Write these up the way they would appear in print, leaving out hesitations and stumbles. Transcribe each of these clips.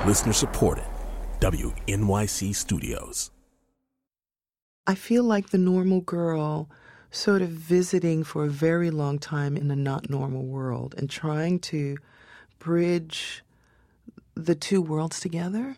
Listener supported. WNYC Studios. I feel like the normal girl sort of visiting for a very long time in a not normal world and trying to bridge the two worlds together.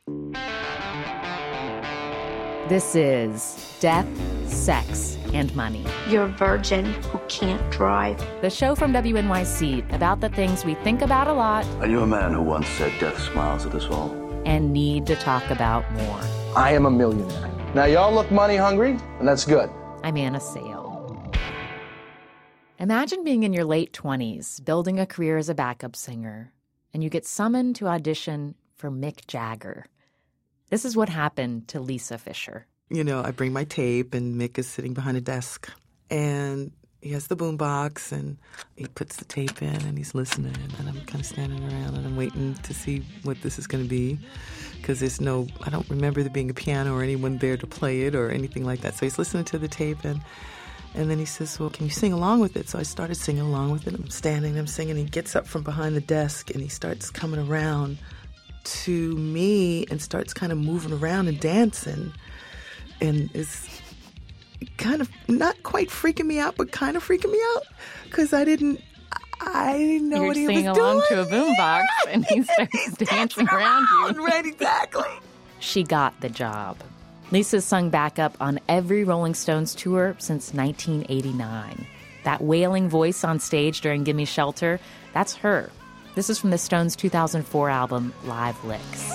This is Death, Sex, and Money. You're a virgin who can't drive. The show from WNYC about the things we think about a lot. Are you a man who once said death smiles at us all? And need to talk about more. I am a millionaire. Now, y'all look money hungry, and that's good. I'm Anna Sale. Imagine being in your late 20s, building a career as a backup singer, and you get summoned to audition for Mick Jagger. This is what happened to Lisa Fischer. You know, I bring my tape, and Mick is sitting behind a desk, and he has the boombox, and he puts the tape in, and he's listening, and I'm kind of standing around, and I'm waiting to see what this is going to be, because I don't remember there being a piano or anyone there to play it or anything like that. So he's listening to the tape, and then he says, well, can you sing along with it? So I started singing along with it. I'm standing, I'm singing, he gets up from behind the desk, and he starts coming around to me and starts kind of moving around and dancing, and is kind of not quite freaking me out, but kind of freaking me out, because I didn't know what he was doing. You're singing along to a boombox, and he starts dancing around you. Right, exactly. She got the job. Lisa's sung backup on every Rolling Stones tour since 1989. That wailing voice on stage during Gimme Shelter, that's her. This is from the Stones' 2004 album, Live Licks.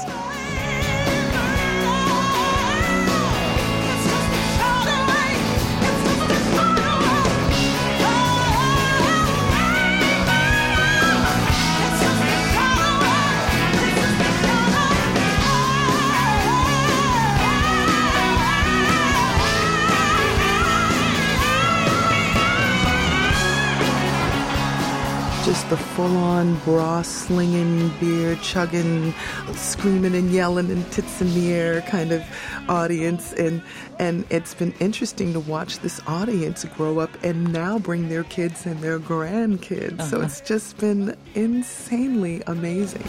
Just the full-on bra-slinging, beer-chugging, screaming and yelling and tits in the air kind of audience. And it's been interesting to watch this audience grow up and now bring their kids and their grandkids. So it's just been insanely amazing.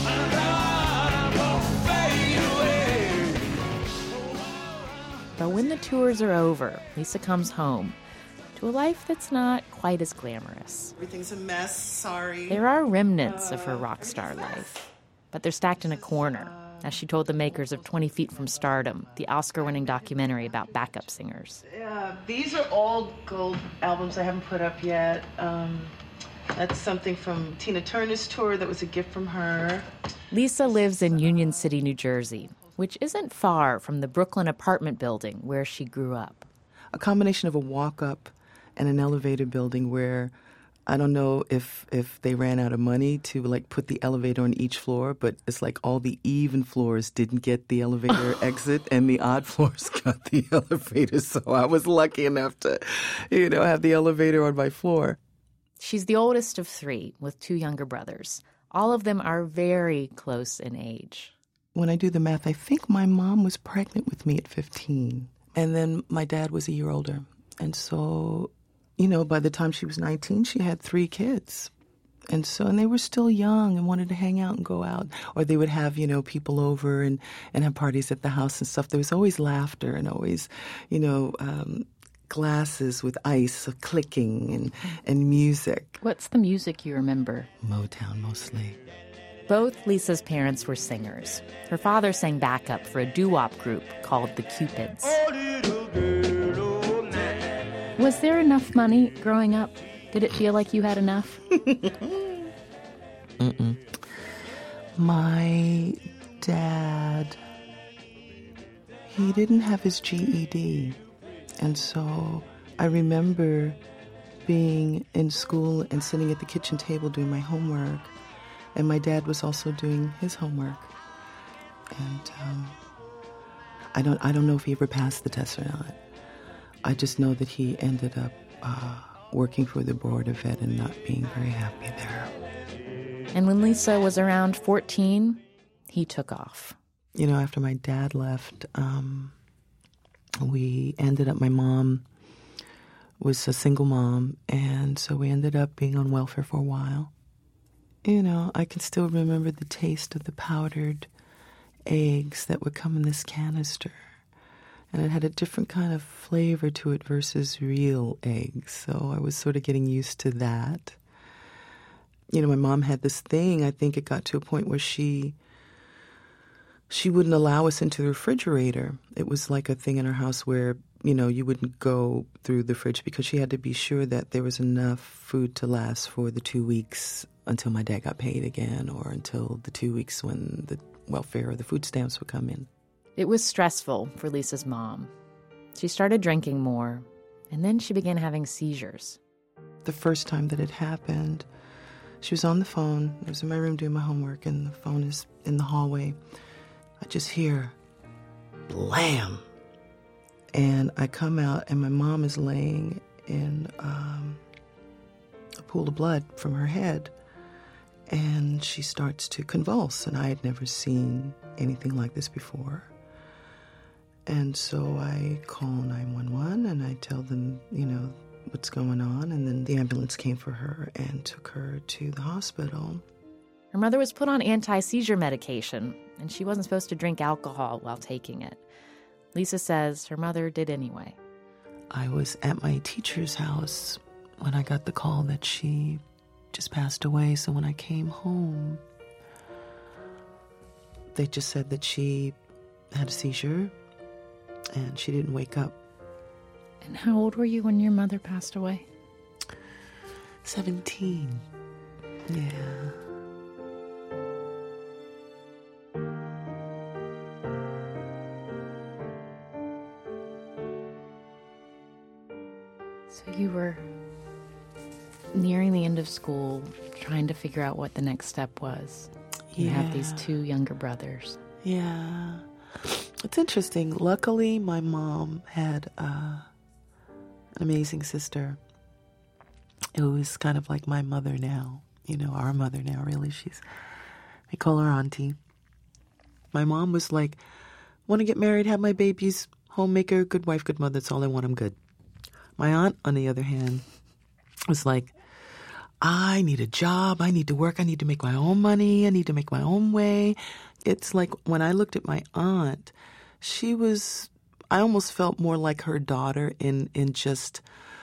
But when the tours are over, Lisa comes home to a life that's not quite as glamorous. Everything's a mess, sorry. There are remnants of her rock star life, but they're stacked in a corner, as she told the makers of 20 Feet from Stardom, the Oscar-winning documentary about backup singers. These are all gold albums I haven't put up yet. That's something from Tina Turner's tour that was a gift from her. Lisa lives in Union City, New Jersey, which isn't far from the Brooklyn apartment building where she grew up. A combination of a walk-up and an elevator building where I don't know if they ran out of money to like put the elevator on each floor, but it's like all the even floors didn't get the elevator exit and the odd floors got the elevator. So I was lucky enough to, have the elevator on my floor. She's the oldest of three with two younger brothers. All of them are very close in age. When I do the math, I think my mom was pregnant with me at 15. And then my dad was a year older. And so, by the time she was 19, she had 3 kids. And they were still young and wanted to hang out and go out. Or they would have, people over and have parties at the house and stuff. There was always laughter and always, glasses with ice clicking and music. What's the music you remember? Motown, mostly. Both Lisa's parents were singers. Her father sang backup for a doo-wop group called the Cupids. Was there enough money growing up? Did it feel like you had enough? Mm-mm. My dad, he didn't have his GED. And so I remember being in school and sitting at the kitchen table doing my homework. And my dad was also doing his homework. And I don't know if he ever passed the test or not. I just know that he ended up working for the Board of Ed and not being very happy there. And when Lisa was around 14, he took off. After my dad left, we ended up, my mom was a single mom, and so we ended up being on welfare for a while. I can still remember the taste of the powdered eggs that would come in this canister. And it had a different kind of flavor to it versus real eggs. So I was sort of getting used to that. You know, my mom had this thing, I think it got to a point where she wouldn't allow us into the refrigerator. It was like a thing in her house where, you know, you wouldn't go through the fridge because she had to be sure that there was enough food to last for the 2 weeks until my dad got paid again, or until the 2 weeks when the welfare or the food stamps would come in. It was stressful for Lisa's mom. She started drinking more, and then she began having seizures. The first time that it happened, she was on the phone. I was in my room doing my homework, and the phone is in the hallway. I just hear, blam. And I come out, and my mom is laying in a pool of blood from her head. And she starts to convulse, and I had never seen anything like this before. And so I call 911, and I tell them, you know, what's going on. And then the ambulance came for her and took her to the hospital. Her mother was put on anti-seizure medication, and she wasn't supposed to drink alcohol while taking it. Lisa says her mother did anyway. I was at my teacher's house when I got the call that she just passed away. So when I came home, they just said that she had a seizure and she didn't wake up. And how old were you when your mother passed away? 17. Yeah. So you were nearing the end of school, trying to figure out what the next step was. You have these 2 younger brothers. Yeah. It's interesting. Luckily, my mom had an amazing sister who is kind of like my mother now. You know, our mother now, really. We call her auntie. My mom was like, want to get married, have my babies, homemaker, good wife, good mother. That's all I want. I'm good. My aunt, on the other hand, was like, I need a job. I need to work. I need to make my own money. I need to make my own way. It's like when I looked at my aunt, I almost felt more like her daughter in just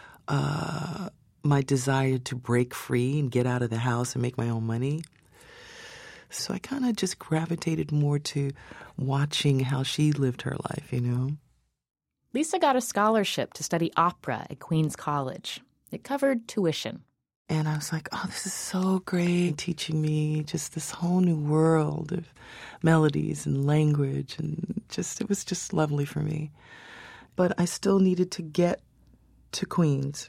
my desire to break free and get out of the house and make my own money. So I kind of just gravitated more to watching how she lived her life, you know. Lisa got a scholarship to study opera at Queens College. It covered tuition. And I was like, oh, this is so great, teaching me just this whole new world of melodies and language. And it was just lovely for me. But I still needed to get to Queens.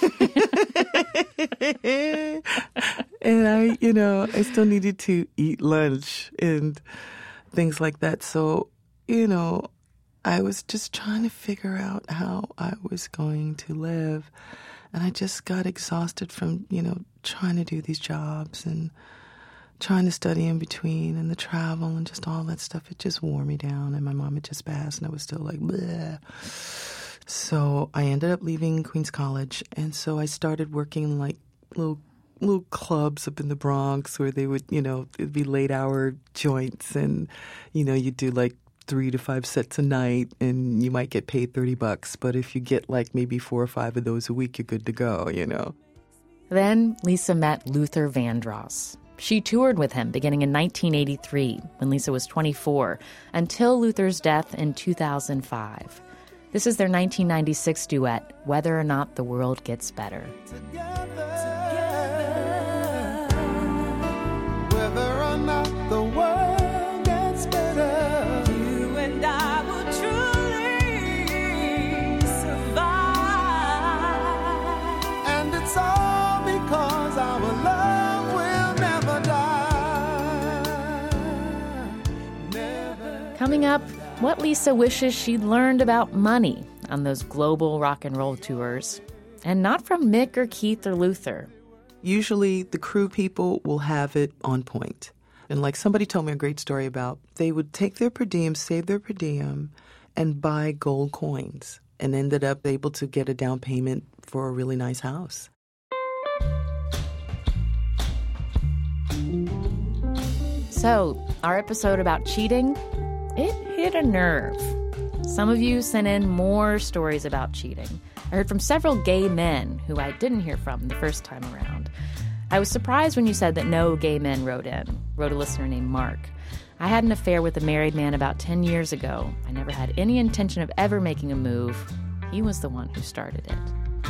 And I still needed to eat lunch and things like that. So, I was just trying to figure out how I was going to live. And I just got exhausted from, trying to do these jobs and trying to study in between and the travel and just all that stuff. It just wore me down. And my mom had just passed and I was still like, bleh. So I ended up leaving Queens College. And so I started working in like little clubs up in the Bronx where they would, it'd be late hour joints and, you'd do like 3 to 5 sets a night and you might get paid $30. But if you get like maybe 4 or 5 of those a week, you're good to go, Then Lisa met Luther Vandross. She toured with him beginning in 1983 when Lisa was 24 until Luther's death in 2005. This is their 1996 duet, Whether or Not the World Gets Better. Whether or not the world gets better, you and I will truly survive. And it's all because our love will never die. Coming up, what Lisa wishes she'd learned about money on those global rock and roll tours. And not from Mick or Keith or Luther. Usually the crew people will have it on point. And like somebody told me a great story about, they would take their per diem, save their per diem, and buy gold coins, and ended up able to get a down payment for a really nice house. So, our episode about cheating, It hit a nerve. Some of you sent in more stories about cheating. I heard from several gay men who I didn't hear from the first time around. I was surprised when you said that no gay men wrote in, wrote a listener named Mark. I had an affair with a married man about 10 years ago. I never had any intention of ever making a move. He was the one who started it.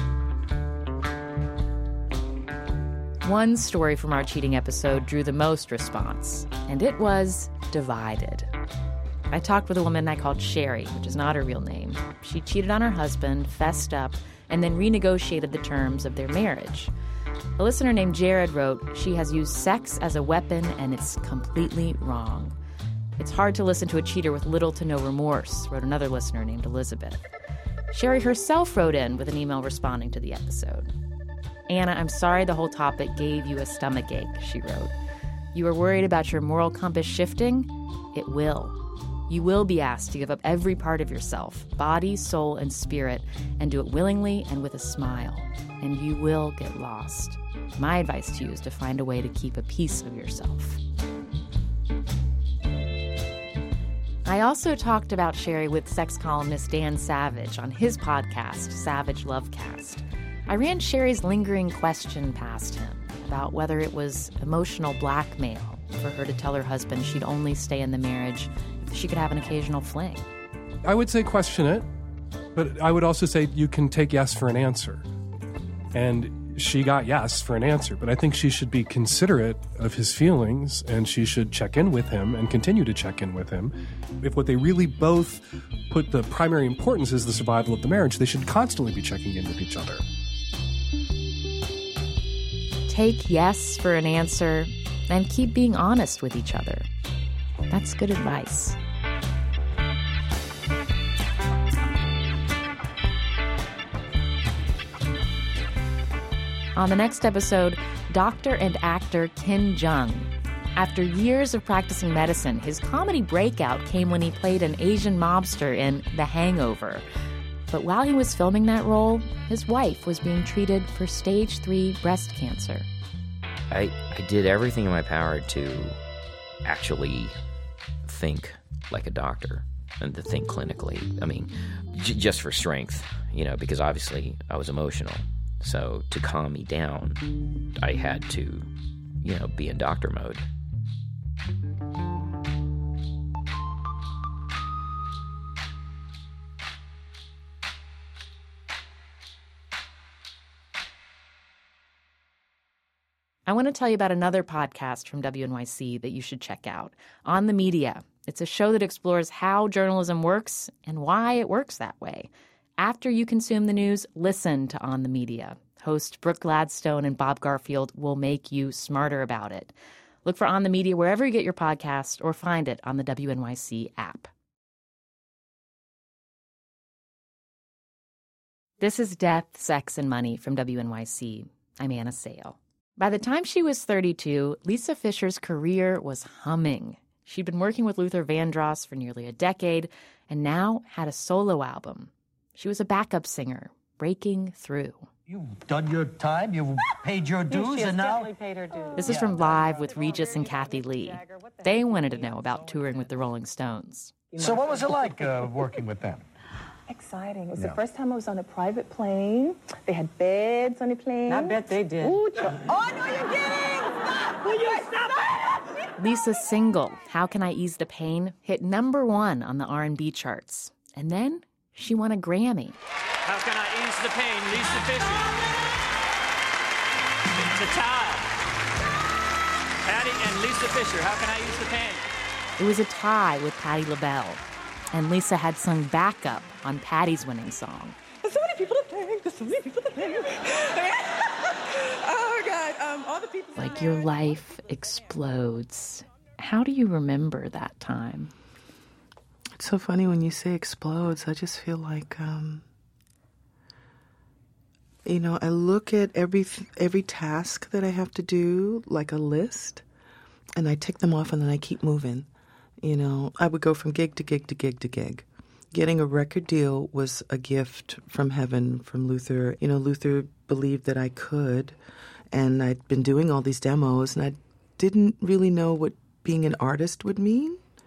One story from our cheating episode drew the most response, and it was Divided. I talked with a woman I called Sherry, which is not her real name. She cheated on her husband, fessed up, and then renegotiated the terms of their marriage. A listener named Jared wrote, she has used sex as a weapon and it's completely wrong. It's hard to listen to a cheater with little to no remorse, wrote another listener named Elizabeth. Sherry herself wrote in with an email responding to the episode. Anna, I'm sorry the whole topic gave you a stomachache, she wrote. You are worried about your moral compass shifting? It will. You will be asked to give up every part of yourself, body, soul, and spirit, and do it willingly and with a smile. And you will get lost. My advice to you is to find a way to keep a piece of yourself. I also talked about Sherry with sex columnist Dan Savage on his podcast, Savage Lovecast. I ran Sherry's lingering question past him about whether it was emotional blackmail for her to tell her husband she'd only stay in the marriage if she could have an occasional fling. I would say question it, but I would also say you can take yes for an answer. And she got yes for an answer, but I think she should be considerate of his feelings and she should check in with him and continue to check in with him. If what they really both put the primary importance is the survival of the marriage, they should constantly be checking in with each other. Take yes for an answer and keep being honest with each other. That's good advice. On the next episode, doctor and actor Ken Jeong. After years of practicing medicine, his comedy breakout came when he played an Asian mobster in The Hangover. But while he was filming that role, his wife was being treated for stage 3 breast cancer. I did everything in my power to actually think like a doctor and to think clinically. I mean, just for strength, because obviously I was emotional. So to calm me down, I had to, be in doctor mode. I want to tell you about another podcast from WNYC that you should check out, On the Media. It's a show that explores how journalism works and why it works that way. After you consume the news, listen to On the Media. Host Brooke Gladstone and Bob Garfield will make you smarter about it. Look for On the Media wherever you get your podcast or find it on the WNYC app. This is Death, Sex, and Money from WNYC. I'm Anna Sale. By the time she was 32, Lisa Fischer's career was humming. She'd been working with Luther Vandross for nearly a decade and now had a solo album. She was a backup singer, breaking through. You've done your time, you've paid your dues, and now... Paid her dues. This is from Live with Regis and Kathy Lee. They wanted to know about touring with the Rolling Stones. So what was it like working with them? Exciting. It was the first time I was on a private plane. They had beds on the plane. I bet they did. Ooh, oh, no, you're kidding! Stop! Will you stop? Lisa's single, How Can I Ease the Pain, hit #1 on the R&B charts. And then she won a Grammy. How Can I Ease the Pain, Lisa Fischer. It's a tie. Patti and Lisa Fischer, How Can I Ease the Pain? It was a tie with Patti LaBelle. And Lisa had sung backup on Patti's winning song. There's so many people to thank. There's so many people to thank. Oh, God. All the people. Like your life explodes. How do you remember that time? It's so funny when you say explodes. I just feel like, I look at every task that I have to do like a list, and I tick them off, and then I keep moving. I would go from gig to gig to gig to gig. Getting a record deal was a gift from heaven, from Luther. Luther believed that I could, and I'd been doing all these demos, and I didn't really know what being an artist would mean.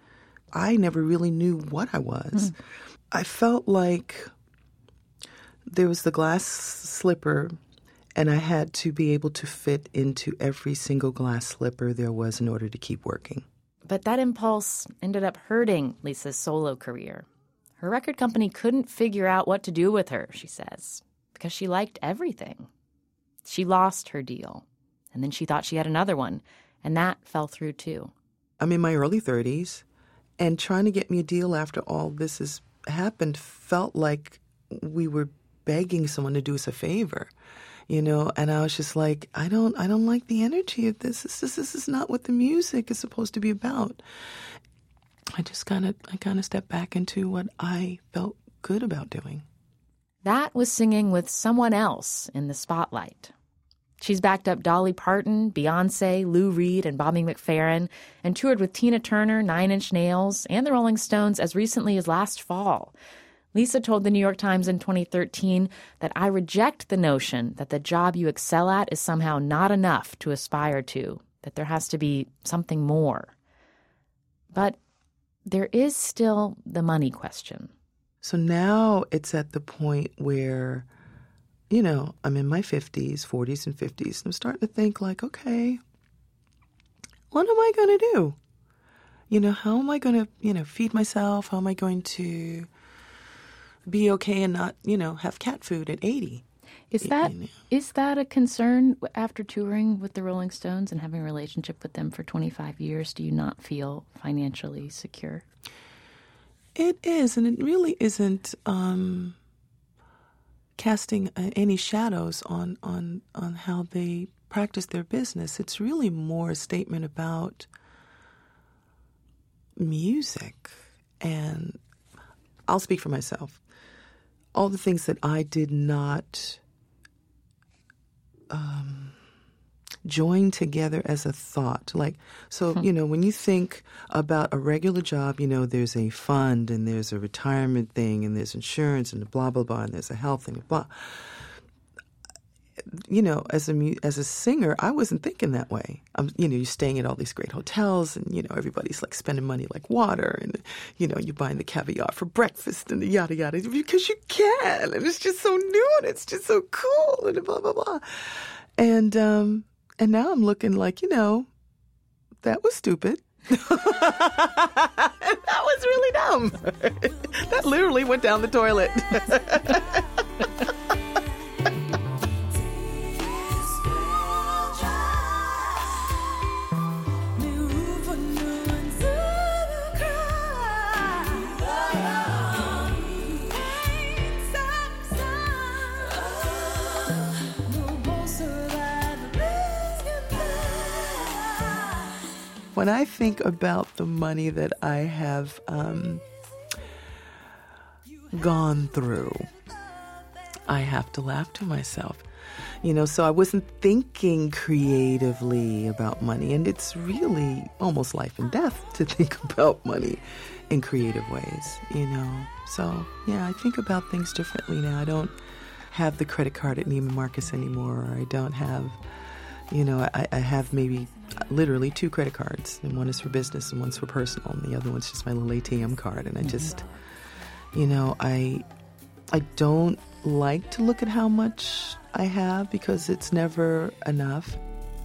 I never really knew what I was. I felt like there was the glass slipper, and I had to be able to fit into every single glass slipper there was in order to keep working. But that impulse ended up hurting Lisa's solo career. Her record company couldn't figure out what to do with her, she says, because she liked everything. She lost her deal, and then she thought she had another one, and that fell through too. I'm in my early 30s, and trying to get me a deal after all this has happened felt like we were begging someone to do us a favor, you know. And I was just like, I don't like the energy of this. This is not what the music is supposed to be about. I kind of stepped back into what I felt good about doing. That was singing with someone else in the spotlight. She's backed up Dolly Parton, Beyonce, Lou Reed, and Bobby McFerrin, and toured with Tina Turner, Nine Inch Nails, and the Rolling Stones as recently as last fall. Lisa told the New York Times in 2013 that I reject the notion that the job you excel at is somehow not enough to aspire to, that there has to be something more. But there is still the money question. So now it's at the point where, you know, I'm in my 50s, 40s, and 50s, and I'm starting to think like, okay, what am I going to do? You know, how am I going to, you know, feed myself? How am I going to be okay and not, you know, have cat food at 80? Is that a concern after touring with the Rolling Stones and having a relationship with them for 25 years? Do you not feel financially secure? It is, and it really isn't casting any shadows on how they practice their business. It's really more a statement about music. And I'll speak for myself. All the things that I did not join together as a thought. Like, so, you know, when you think about a regular job, you know, there's a fund and there's a retirement thing and there's insurance and blah, blah, blah, and there's a health thing, blah. You know, as a singer, I wasn't thinking that way. You know, you're staying at all these great hotels and, you know, everybody's like spending money like water and, you know, you're buying the caviar for breakfast and the yada, yada, because you can. And it's just so new and it's just so cool and blah, blah, blah. And now I'm looking like, you know, that was stupid. That was really dumb. That literally went down the toilet. When I think about the money that I have gone through, I have to laugh to myself. You know, so I wasn't thinking creatively about money, and it's really almost life and death to think about money in creative ways, you know. So, yeah, I think about things differently now. I don't have the credit card at Neiman Marcus anymore, or I don't have, you know, I have maybe literally 2 credit cards, and one is for business and one's for personal, and the other one's just my little ATM card. And I just, you know, I don't like to look at how much I have because it's never enough.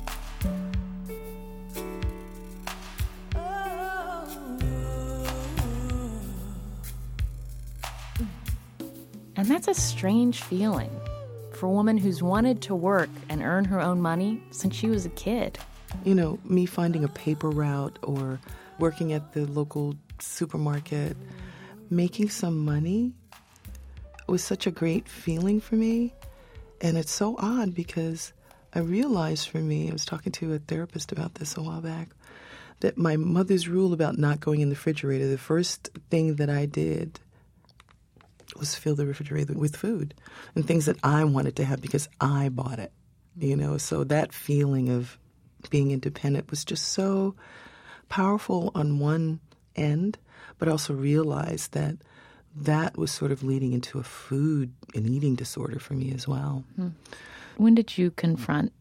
And that's a strange feeling for a woman who's wanted to work and earn her own money since she was a kid. You know, me finding a paper route or working at the local supermarket, making some money was such a great feeling for me. And it's so odd because I realized for me, I was talking to a therapist about this a while back, that my mother's rule about not going in the refrigerator, the first thing that I did was fill the refrigerator with food and things that I wanted to have because I bought it, you know. So that feeling of being independent was just so powerful on one end, but I also realized that that was sort of leading into a food and eating disorder for me as well. When did you confront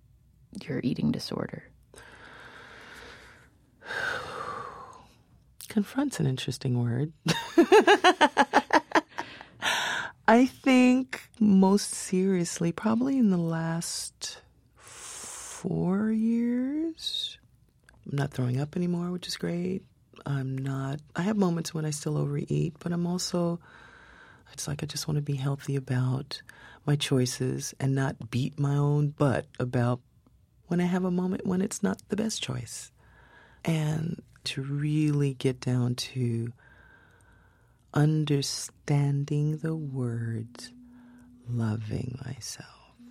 your eating disorder? confront's an interesting word. I think most seriously, probably in the last 4 years, I'm not throwing up anymore, which is great. I have moments when I still overeat, but it's like I just want to be healthy about my choices and not beat my own butt about when I have a moment when it's not the best choice. And to really get down to understanding the words, loving myself.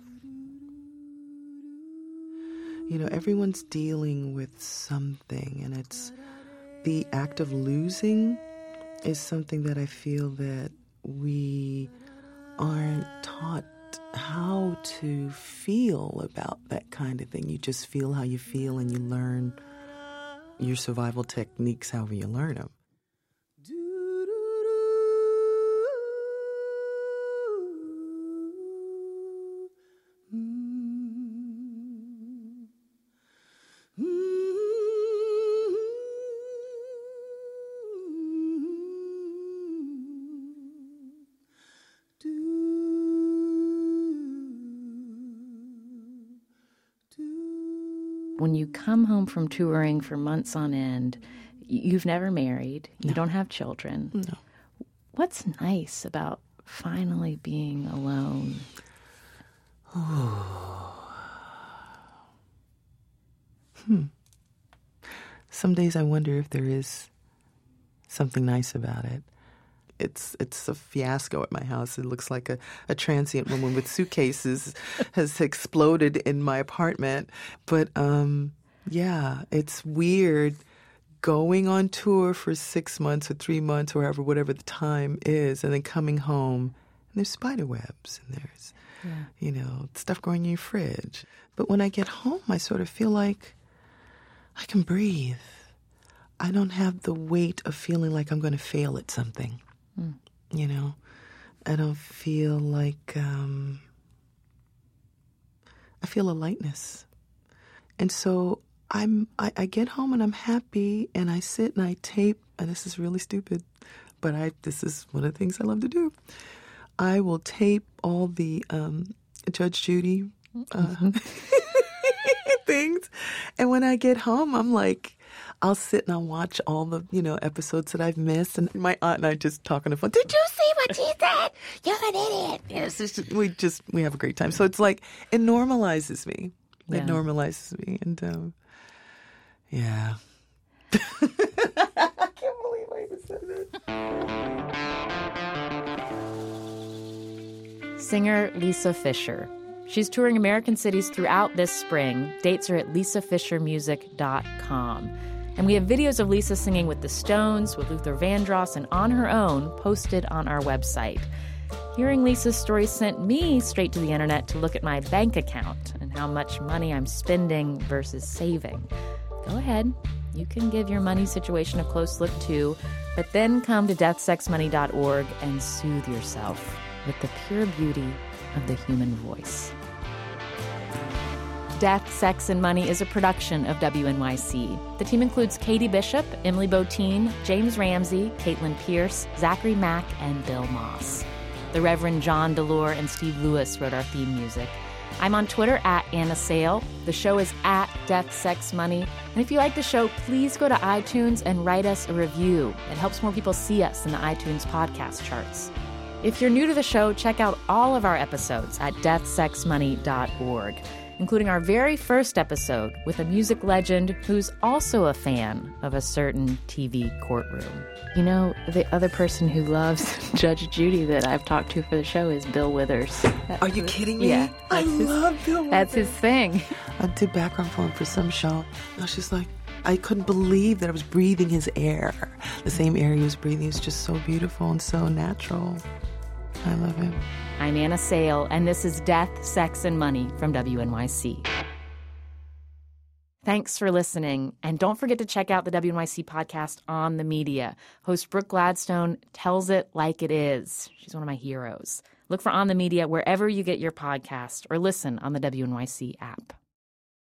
You know, everyone's dealing with something, and it's the act of losing is something that I feel that we aren't taught how to feel about that kind of thing. You just feel how you feel, and you learn your survival techniques however you learn them. When you come home from touring for months on end, you've never married, you don't have children. No. What's nice about finally being alone? Some days I wonder if there is something nice about it. It's a fiasco at my house. It looks like a transient woman with suitcases has exploded in my apartment. But, yeah, it's weird going on tour for 6 months or 3 months or whatever the time is, and then coming home, and there's spider webs, and there's, stuff growing in your fridge. But when I get home, I sort of feel like I can breathe. I don't have the weight of feeling like I'm going to fail at something. You know, I don't feel like, I feel a lightness. And so I get home and I'm happy, and I sit and I tape, and this is really stupid, but this is one of the things I love to do. I will tape all the Judge Judy things. And when I get home, I'm like, I'll sit and I'll watch all the, episodes that I've missed. And my aunt and I just talk on the phone. Did you see what she said? You're an idiot. Yes, we have a great time. So it's like, it normalizes me. Yeah. It normalizes me. And, yeah. I can't believe I even said that. Singer Lisa Fischer. She's touring American cities throughout this spring. Dates are at lisafischermusic.com. And we have videos of Lisa singing with the Stones, with Luther Vandross, and on her own posted on our website. Hearing Lisa's story sent me straight to the internet to look at my bank account and how much money I'm spending versus saving. Go ahead. You can give your money situation a close look too, but then come to deathsexmoney.org and soothe yourself with the pure beauty of the human voice. Death, Sex, and Money is a production of WNYC. The team includes Katie Bishop, Emily Botine, James Ramsey, Caitlin Pierce, Zachary Mack, and Bill Moss. The Reverend John Delore and Steve Lewis wrote our theme music. I'm on Twitter at Anna Sale. The show is at Death, Sex, Money. And if you like the show, please go to iTunes and write us a review. It helps more people see us in the iTunes podcast charts. If you're new to the show, check out all of our episodes at deathsexmoney.org, including our very first episode with a music legend who's also a fan of a certain TV courtroom. You know, the other person who loves Judge Judy that I've talked to for the show is Bill Withers. Are you kidding me? Yeah. I love Bill Withers. That's his thing. I did background for him for some show. I was just like, I couldn't believe that I was breathing his air. The same air he was breathing. It's just so beautiful and so natural. I love him. I'm Anna Sale, and this is Death, Sex, and Money from WNYC. Thanks for listening, and don't forget to check out the WNYC podcast On the Media. Host Brooke Gladstone tells it like it is. She's one of my heroes. Look for On the Media wherever you get your podcast, or listen on the WNYC app.